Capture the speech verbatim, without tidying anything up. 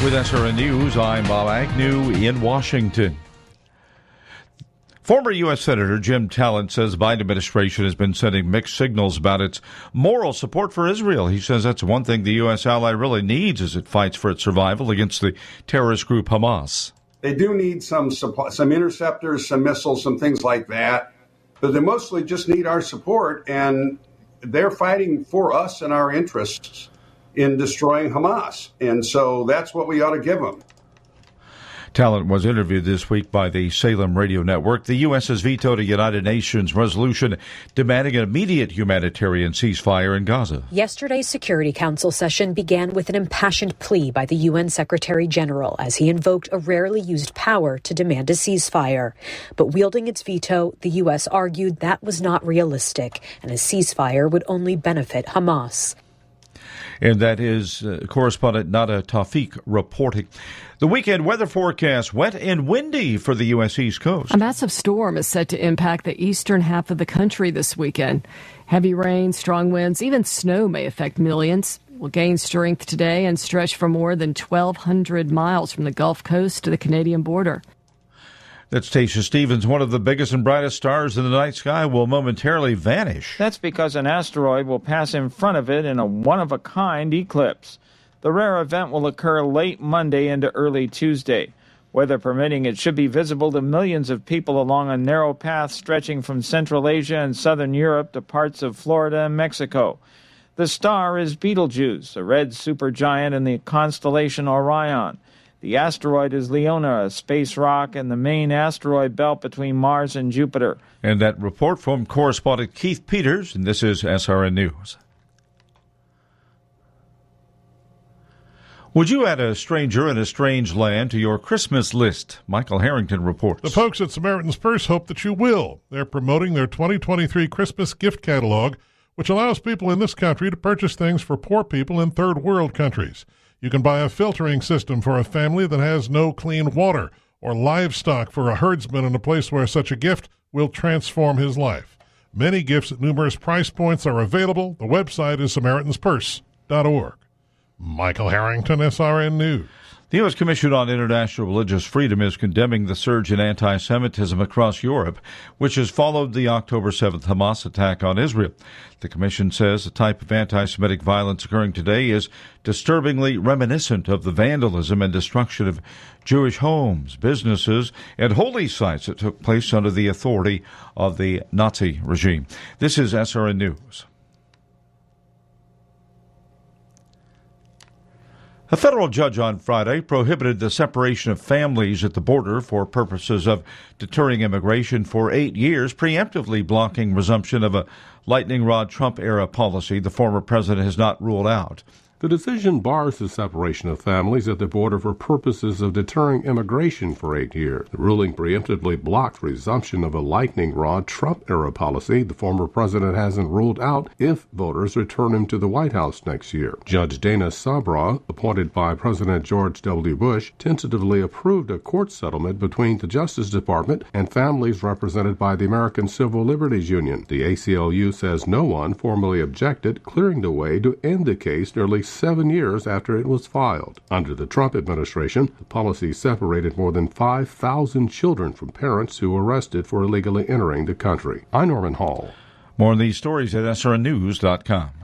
With S R N News, I'm Bob Agnew in Washington. Former U S Senator Jim Talent says the Biden administration has been sending mixed signals about its moral support for Israel. He says that's one thing the U S ally really needs as it fights for its survival against the terrorist group Hamas. They do need some supply, some interceptors, some missiles, some things like that, but they mostly just need our support, and they're fighting for us and our interests in destroying Hamas, and so that's what we ought to give them. Talent was interviewed this week by the Salem Radio Network. The U S has vetoed a United Nations resolution demanding an immediate humanitarian ceasefire in Gaza. Yesterday's Security Council session began with an impassioned plea by the U N Secretary General as he invoked a rarely used power to demand a ceasefire. But wielding its veto, the U S argued that was not realistic, and a ceasefire would only benefit Hamas. And that is uh, correspondent Nada Tawfiq reporting. The weekend weather forecast, wet and windy for the U S. East Coast. A massive storm is set to impact the eastern half of the country this weekend. Heavy rain, strong winds, even snow may affect millions. Will gain strength today and stretch for more than twelve hundred miles from the Gulf Coast to the Canadian border. That's Tasha Stevens. One of the biggest and brightest stars in the night sky will momentarily vanish. That's because an asteroid will pass in front of it in a one-of-a-kind eclipse. The rare event will occur late Monday into early Tuesday. Weather permitting, it should be visible to millions of people along a narrow path stretching from Central Asia and Southern Europe to parts of Florida and Mexico. The star is Betelgeuse, a red supergiant in the constellation Orion. The asteroid is Leona, a space rock in the main asteroid belt between Mars and Jupiter. And that report from correspondent Keith Peters, and this is S R N News. Would you add a stranger in a strange land to your Christmas list? Michael Harrington reports. The folks at Samaritan's Purse hope that you will. They're promoting their twenty twenty-three Christmas gift catalog, which allows people in this country to purchase things for poor people in third world countries. You can buy a filtering system for a family that has no clean water, or livestock for a herdsman in a place where such a gift will transform his life. Many gifts at numerous price points are available. The website is Samaritans Purse dot org. Michael Harrington, S R N News. The U S. Commission on International Religious Freedom is condemning the surge in anti-Semitism across Europe, which has followed the October seventh Hamas attack on Israel. The Commission says the type of anti-Semitic violence occurring today is disturbingly reminiscent of the vandalism and destruction of Jewish homes, businesses, and holy sites that took place under the authority of the Nazi regime. This is S R N News. A federal judge on Friday prohibited the separation of families at the border for purposes of deterring immigration for eight years, preemptively blocking resumption of a lightning rod Trump-era policy the former president has not ruled out. The decision bars the separation of families at the border for purposes of deterring immigration for eight years. The ruling preemptively blocked resumption of a lightning rod Trump-era policy the former president hasn't ruled out if voters return him to the White House next year. Judge Dana Sabra, appointed by President George W. Bush, tentatively approved a court settlement between the Justice Department and families represented by the American Civil Liberties Union. The A C L U says no one formally objected, clearing the way to end the case nearly seven years after it was filed. Under the Trump administration, the policy separated more than five thousand children from parents who were arrested for illegally entering the country. I'm Norman Hall. More on these stories at S R N news dot com.